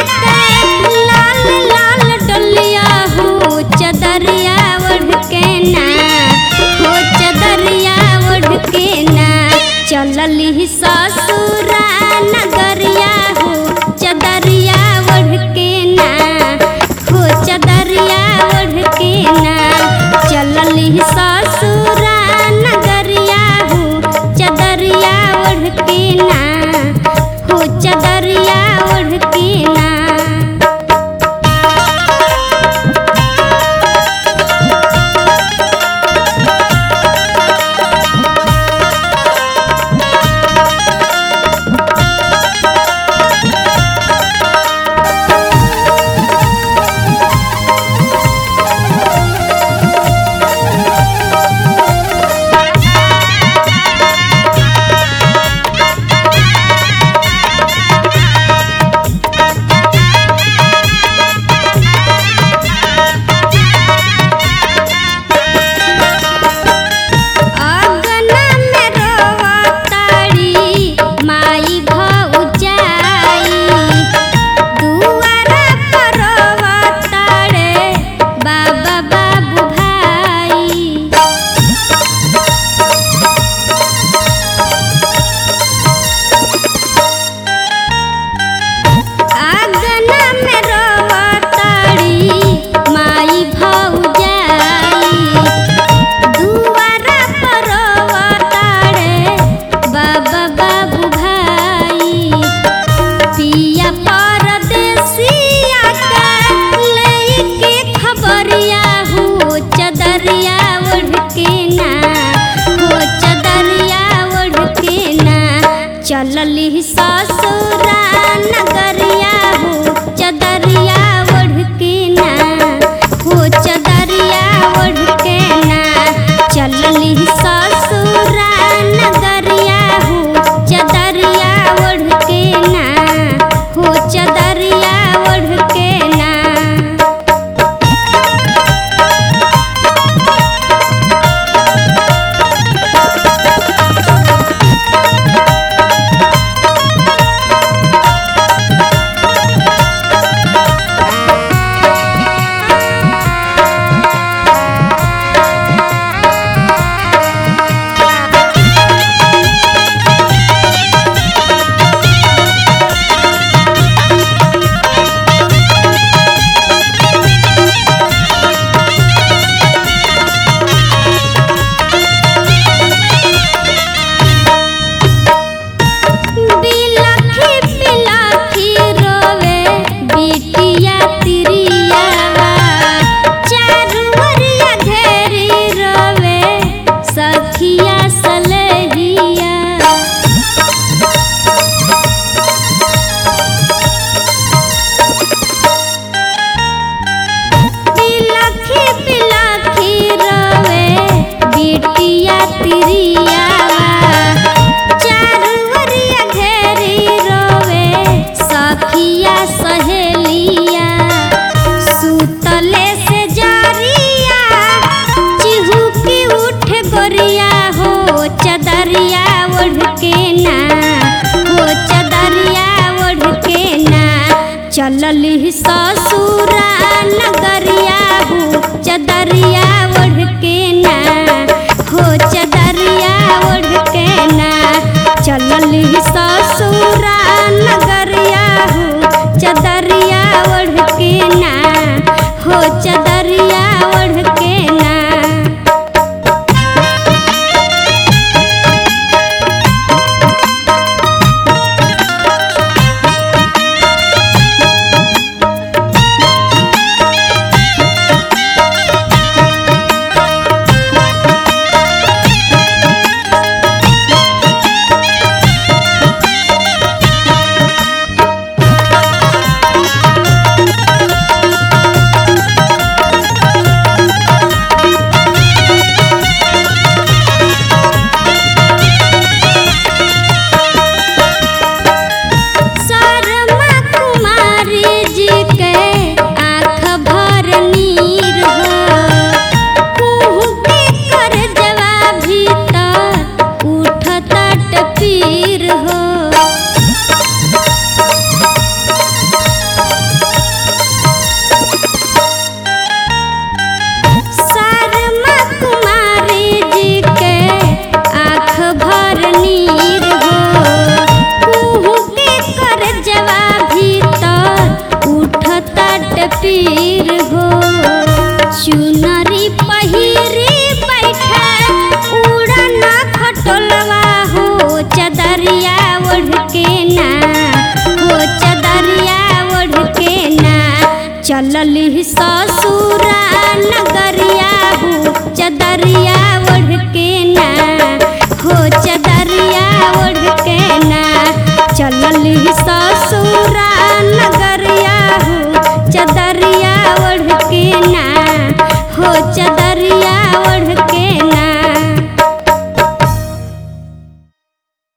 के लाल लाल डलिया हो चदरिया ओढ़ के ना हो चदरिया ओढ़ के ना चलली ससुरा नगरिया हो चदरिया ओढ़ के ना हो चदरिया ओढ़ के ना चलली ससुरा नगरिया हो चदरिया ओढ़ के ना हो चदरिया ओढ़ के ना। चलली ससुरा नगरिया हो चदरिया ओढ़ के ना हो चदरिया ओढ़ के ना चलली ससुरा नगरिया हो चदरिया ओढ़ के ना हो चदरिया ओढ़ के ना। चलली ससुरा नगरिया हो चदरिया ओढ़ के ना हो चदरिया ओढ़ के ना चलली ससुरा नगरिया हो चदरिया ओढ़ के ना हो चदरिया ओढ़ के ना। चलली ससुरा नगरिया हो चदरिया ओढ़ के ना हो चदरिया ओढ़ के ना चलली ससुरा नगरिया हो चदरिया ओढ़ के ना हो चदरिया